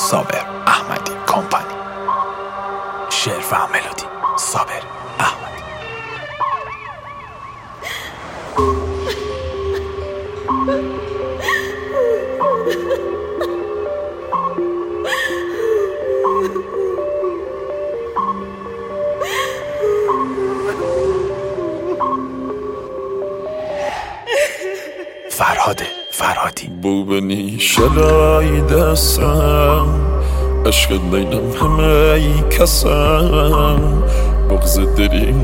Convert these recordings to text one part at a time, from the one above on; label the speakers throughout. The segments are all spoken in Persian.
Speaker 1: صابر احمدی کمپانی. شعر و ملودی صابر احمدی. فرهادی
Speaker 2: بوبنی شلای دستم، عشق دیدم همه ای کسم، بغز دریم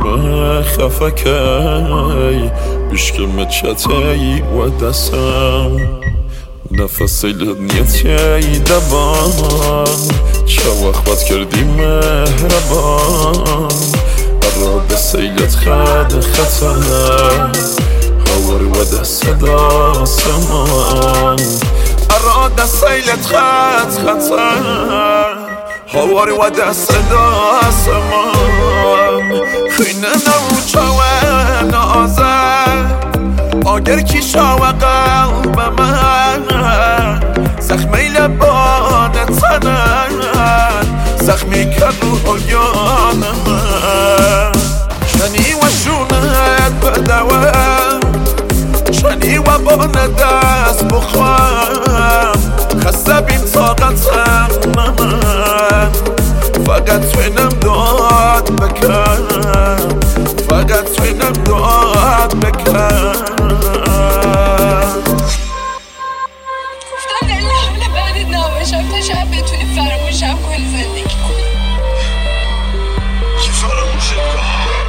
Speaker 2: خفکی بشکم چطایی و دستم، نفس نیتی دبان چه وقت کردی مهربان، اراد سیلت خطر هوار و دست آسمان، اراد سیلت خطر هوار و دست آسمان، خینه نوچه نازد آگر کی شاو قلب من، زخمی لبان تنن زخمی کرد روح یان من، شنی و شونت بدوم شنی و بان دست بخوام، خسته بیم طاقتم من، فقط توینم داد بکن، فقط توینم داد بکن.
Speaker 3: گفتم دلیل حمله بعدت نباشم تا شب بتونی فراموشم کنی، زندگی کنی.
Speaker 4: چی فراموشت کنم؟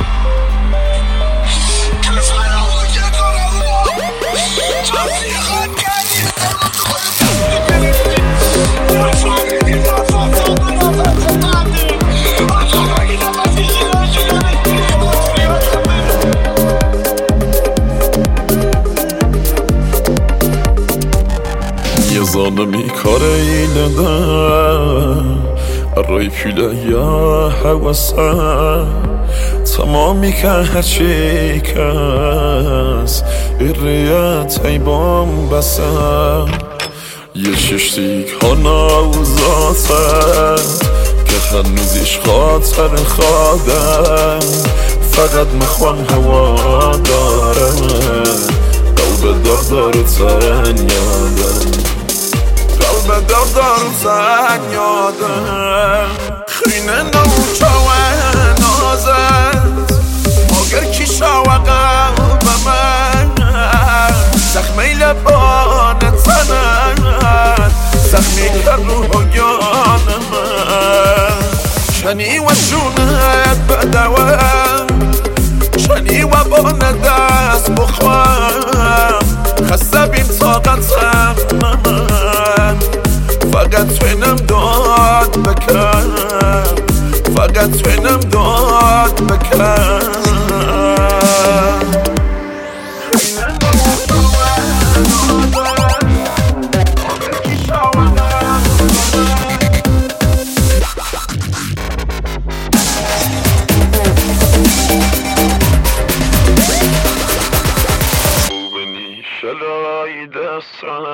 Speaker 4: که فراموشت کنم تفریخات کردی
Speaker 2: یه زانمی کاره اینه رای پیله یا حواسه تمامی که هرچی کس ایریت ای بام بسه، یه ششتیک ها نوزاته که هنوزیش خاطر خودم، فقط میخوام هوا داره قلب داغدار و تن یادم، قلب داغدار و تن یادم، خینه نوچه و نازد مگر کی شاو قلب من، زخمی لبان تنن زخمی کرد روح یان من، شنی و شونت بدوم شنی و بان دست بخوام، خسته بیم طاقتم من، فقط توینم داد بکن، فقط توینم داد بکن. شلای دستم